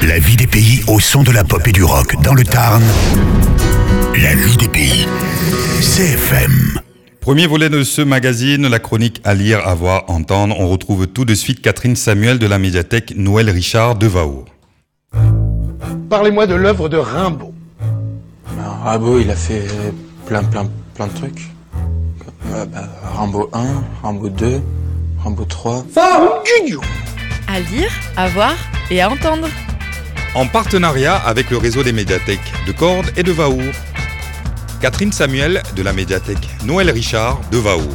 La vie des pays au son de la pop et du rock dans le Tarn. La vie des pays. CFM. Premier volet de ce magazine, la chronique à lire, à voir, entendre. On retrouve tout de suite Catherine Samuel de la médiathèque Noël Richard de Vaour. Parlez-moi de l'œuvre de Rimbaud. Rimbaud, il a fait plein de trucs. Rimbaud 1, Rimbaud 2, Rimbaud 3. À lire, à voir et à entendre. En partenariat avec le réseau des médiathèques de Cordes et de Vaour. Catherine Samuel de la médiathèque Noël Richard de Vaour.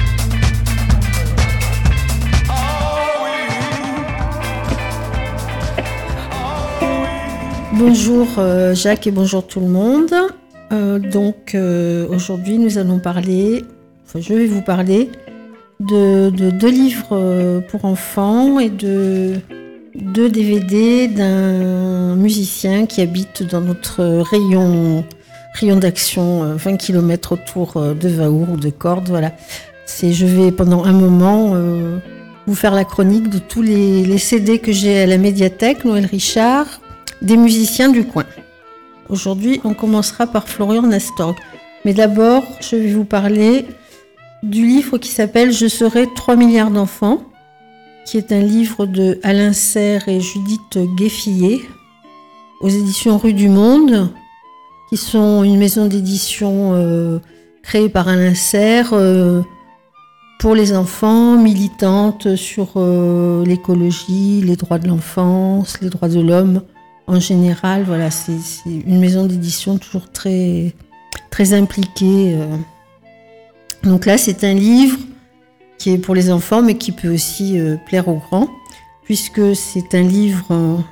Bonjour Jacques et bonjour tout le monde. Aujourd'hui je vais vous parler de 2 livres pour enfants et de 2 DVD d'un musicien qui habite dans notre rayon d'action 20 km autour de Vaour ou de Cordes. Voilà. Je vais pendant un moment vous faire la chronique de tous les CD que j'ai à la médiathèque Noël Richard, des musiciens du coin. Aujourd'hui, on commencera par Florian Nastorg. Mais d'abord, je vais vous parler du livre qui s'appelle « Je serai 3 milliards d'enfants », qui est un livre de Alain Serre et Judith Gueffillet, aux éditions Rue du Monde, qui sont une maison d'édition créée par Alain Serre pour les enfants, militante sur l'écologie, les droits de l'enfance, les droits de l'homme en général. Voilà, c'est une maison d'édition toujours très, très impliquée. Donc là, c'est un livre qui est pour les enfants, mais qui peut aussi plaire aux grands, puisque c'est un livre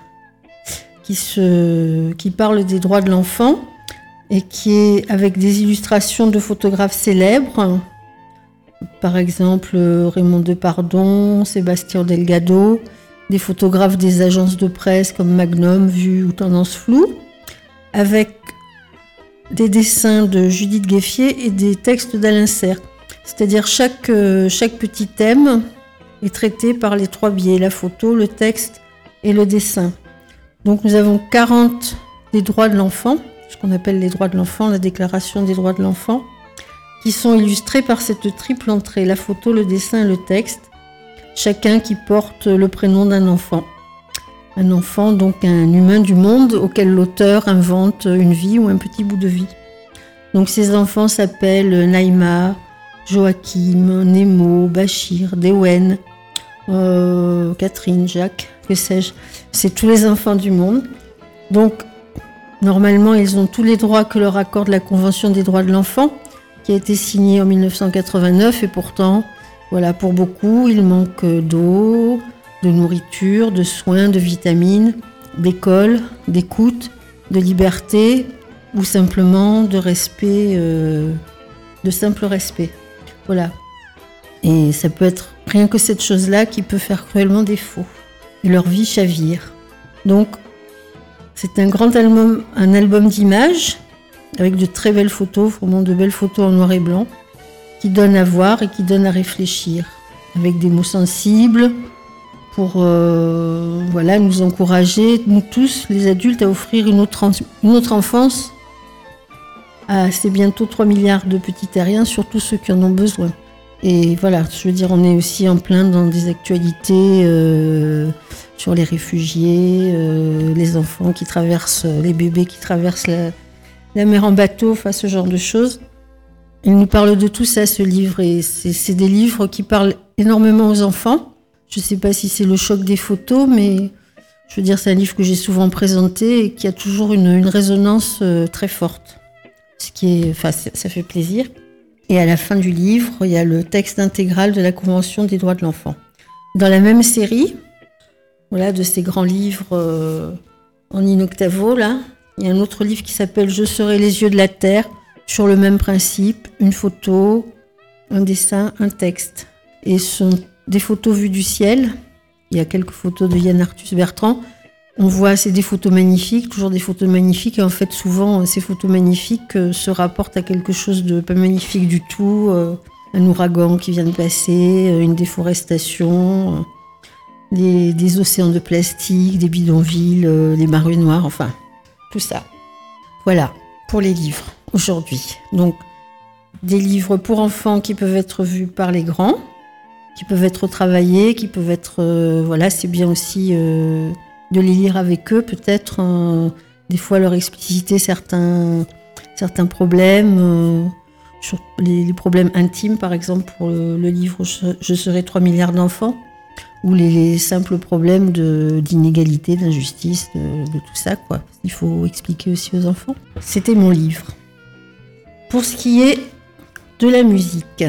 qui parle des droits de l'enfant et qui est avec des illustrations de photographes célèbres, par exemple Raymond Depardon, Sébastien Delgado, des photographes des agences de presse comme Magnum, Vue ou Tendance Floue, avec des dessins de Judith Gueffier et des textes d'Alain Serre. C'est-à-dire chaque petit thème est traité par les 3 biais, la photo, le texte et le dessin. Donc nous avons 40 des droits de l'enfant, ce qu'on appelle les droits de l'enfant, la déclaration des droits de l'enfant, qui sont illustrés par cette triple entrée, la photo, le dessin et le texte, chacun qui porte le prénom d'un enfant. Un enfant, donc un humain du monde auquel l'auteur invente une vie ou un petit bout de vie. Donc ces enfants s'appellent Naïma, Joachim, Nemo, Bachir, Dewen, Catherine, Jacques, que sais-je. C'est tous les enfants du monde. Donc, normalement, ils ont tous les droits que leur accorde la Convention des droits de l'enfant, qui a été signée en 1989, et pourtant, voilà, pour beaucoup, il manque d'eau, de nourriture, de soins, de vitamines, d'école, d'écoute, de liberté, ou simplement de respect, de simple respect. Voilà. Et ça peut être rien que cette chose-là qui peut faire cruellement défaut. Et leur vie chavire. Donc, c'est un grand album, un album d'images, avec de très belles photos, vraiment de belles photos en noir et blanc, qui donnent à voir et qui donnent à réfléchir, avec des mots sensibles, pour nous encourager, nous tous, les adultes, à offrir une autre enfance à ces bientôt 3 milliards de petits terriens, surtout ceux qui en ont besoin. Et voilà, je veux dire, on est aussi en plein dans des actualités sur les réfugiés, les enfants qui traversent, les bébés qui traversent la mer en bateau, enfin ce genre de choses. Il nous parle de tout ça, ce livre, et c'est des livres qui parlent énormément aux enfants. Je ne sais pas si c'est le choc des photos, mais je veux dire, c'est un livre que j'ai souvent présenté et qui a toujours une résonance très forte. Ça fait plaisir. Et à la fin du livre, il y a le texte intégral de la Convention des droits de l'enfant. Dans la même série, voilà, de ces grands livres en in-octavo, là, il y a un autre livre qui s'appelle « Je serai les yeux de la terre », sur le même principe, une photo, un dessin, un texte. Et ce sont des photos vues du ciel. Il y a quelques photos de Yann Arthus Bertrand. On voit, c'est des photos magnifiques, toujours des photos magnifiques. Et en fait, souvent, ces photos magnifiques se rapportent à quelque chose de pas magnifique du tout. Un ouragan qui vient de passer, une déforestation. des océans de plastique, des bidonvilles, les marées noires, enfin, tout ça. Voilà, pour les livres, aujourd'hui. Donc, des livres pour enfants qui peuvent être vus par les grands, qui peuvent être travaillés, qui peuvent être... voilà, c'est bien aussi de les lire avec eux, peut-être, des fois leur expliciter certains problèmes, sur les problèmes intimes, par exemple, pour le livre « Je serai 3 milliards d'enfants », ou les simples problèmes d'inégalité, d'injustice, de tout ça, quoi. Il faut expliquer aussi aux enfants. C'était mon livre. Pour ce qui est de la musique,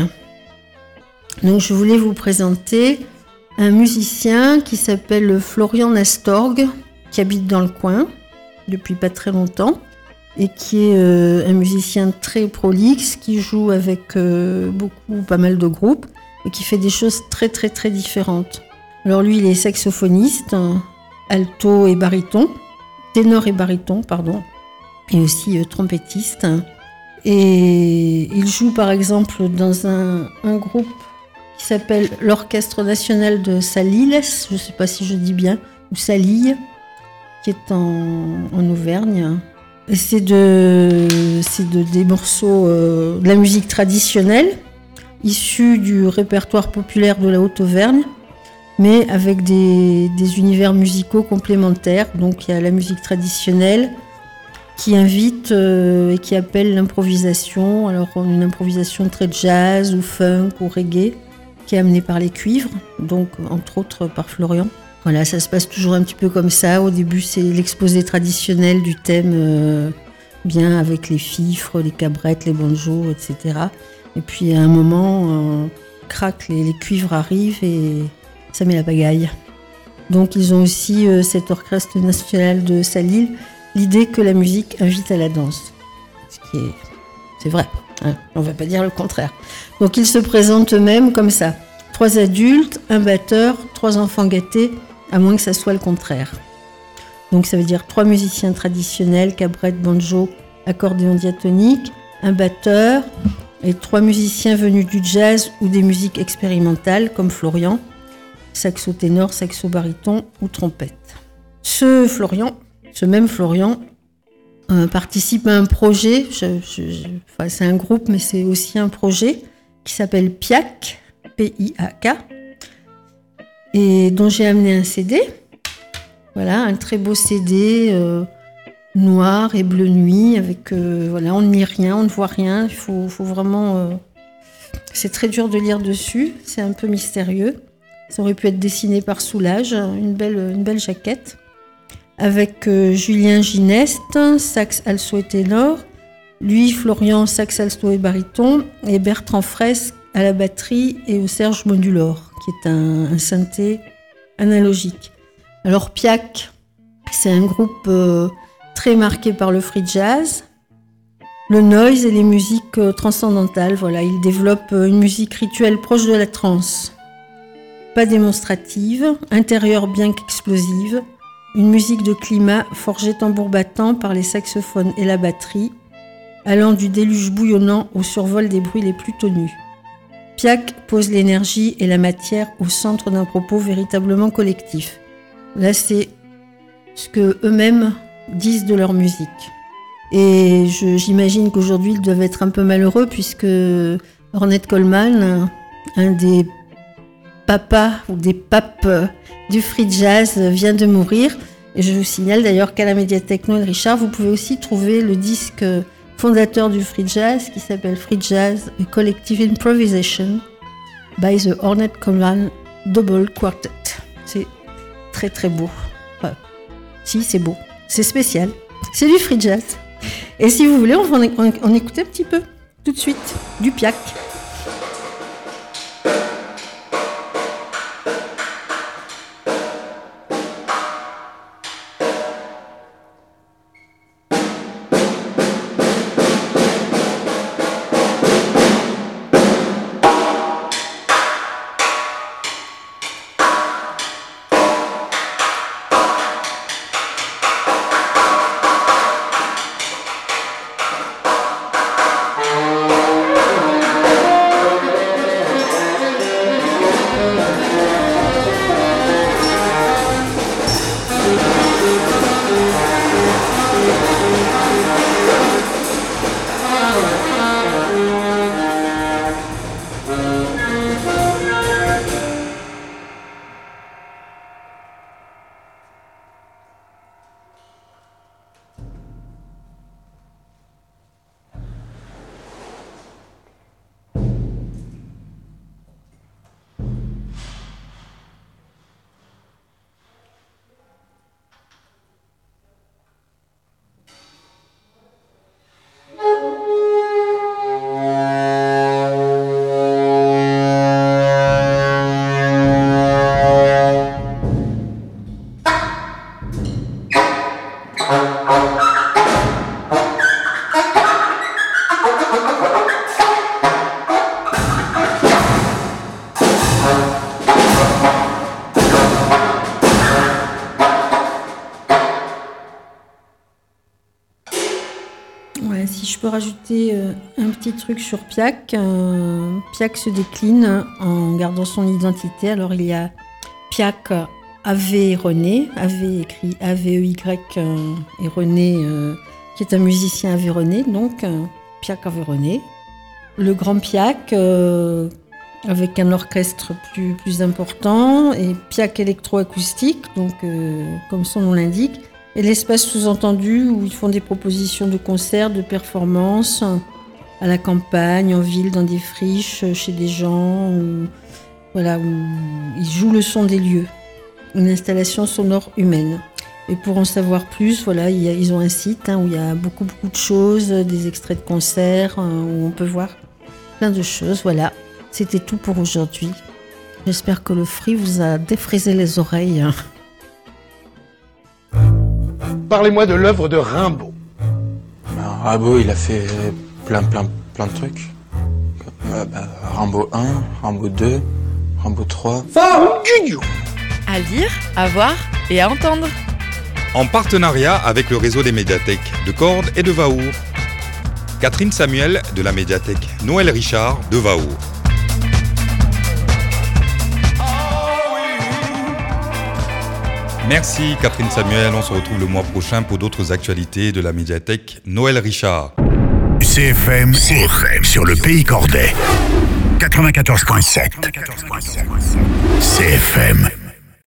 donc je voulais vous présenter un musicien qui s'appelle Florian Nastorg, qui habite dans le coin depuis pas très longtemps, et qui est un musicien très prolixe, qui joue avec pas mal de groupes, et qui fait des choses très très très différentes. Alors lui, il est saxophoniste, alto et baryton, ténor et baryton, pardon, et aussi trompettiste. Et il joue par exemple dans un groupe qui s'appelle l'Orchestre National de Salilles, je ne sais pas si je dis bien, ou Salilles, qui est en Auvergne. Et c'est des morceaux de la musique traditionnelle, issus du répertoire populaire de la Haute-Auvergne, mais avec des univers musicaux complémentaires. Donc il y a la musique traditionnelle qui invite et qui appelle l'improvisation. Alors une improvisation très jazz ou funk ou reggae, qui est amenée par les cuivres, donc entre autres par Florian. Voilà, ça se passe toujours un petit peu comme ça. Au début, c'est l'exposé traditionnel du thème, bien avec les fifres, les cabrettes, les banjos, etc. Et puis à un moment, crac, les cuivres arrivent et ça met la pagaille. Donc ils ont aussi cet orchestre national de Salilles, l'idée que la musique invite à la danse. C'est vrai, hein, on ne va pas dire le contraire. Donc ils se présentent eux-mêmes comme ça. 3 adultes, un batteur, 3 enfants gâtés, à moins que ça soit le contraire. Donc ça veut dire 3 musiciens traditionnels, cabrette, banjo, accordéon diatonique, un batteur et 3 musiciens venus du jazz ou des musiques expérimentales comme Florian, saxo ténor, saxo baryton ou trompette. Ce même Florian, participe à un projet, c'est un groupe mais c'est aussi un projet qui s'appelle PIAC, P-I-A-K, et dont j'ai amené un CD. Voilà, un très beau CD noir et bleu nuit, avec voilà, on ne lit rien, on ne voit rien, il faut vraiment... c'est très dur de lire dessus, c'est un peu mystérieux. Ça aurait pu être dessiné par Soulage, une belle jaquette. Avec Julien Gineste, sax, alto et ténor. Lui, Florian, sax, alto et baryton. Et Bertrand Fraisse à la batterie et au Serge Modulor, qui est un synthé analogique. Alors PIAC, c'est un groupe très marqué par le free jazz, le noise et les musiques transcendantales. Voilà, il développe une musique rituelle proche de la trance. Pas démonstrative, intérieure bien qu'explosive, une musique de climat forgée tambour battant par les saxophones et la batterie, allant du déluge bouillonnant au survol des bruits les plus tenus. PIAC pose l'énergie et la matière au centre d'un propos véritablement collectif. Là, c'est ce que eux-mêmes disent de leur musique. Et j'imagine qu'aujourd'hui, ils doivent être un peu malheureux puisque Ornette Coleman, un des papas ou des papes du free jazz, vient de mourir. Et je vous signale d'ailleurs qu'à la médiathèque Noël Richard, vous pouvez aussi trouver le disque fondateur du free jazz qui s'appelle Free Jazz A Collective Improvisation by the Ornette Coleman Double Quartet. C'est très très beau. Enfin, si, c'est beau. C'est spécial. C'est du free jazz. Et si vous voulez, on va en écouter un petit peu tout de suite du PIAC. Si je peux rajouter un petit truc sur Piak, Piak se décline en gardant son identité. Alors il y a Piak Ave René, Ave écrit A-V-E-Y et René qui est un musicien aveyronais, donc Piak Aveyronais. Le grand Piak avec un orchestre plus important et Piak électroacoustique, donc comme son nom l'indique. Et l'espace sous-entendu où ils font des propositions de concerts, de performances à la campagne, en ville, dans des friches, chez des gens, où ils jouent le son des lieux. Une installation sonore humaine. Et pour en savoir plus, ils ont un site où il y a beaucoup de choses, des extraits de concerts, où on peut voir plein de choses. Voilà, c'était tout pour aujourd'hui. J'espère que le Free vous a défrisé les oreilles. Parlez-moi de l'œuvre de Rimbaud. Rimbaud, il a fait plein de trucs. Rimbaud 1, Rimbaud 2, Rimbaud 3. À lire, à voir et à entendre. En partenariat avec le réseau des médiathèques de Cordes et de Vahour. Catherine Samuel de la médiathèque Noël Richard de Vahour. Merci Catherine Samuel, on se retrouve le mois prochain pour d'autres actualités de la médiathèque Noël Richard. CFM sur le pays cordais. 94.7. CFM.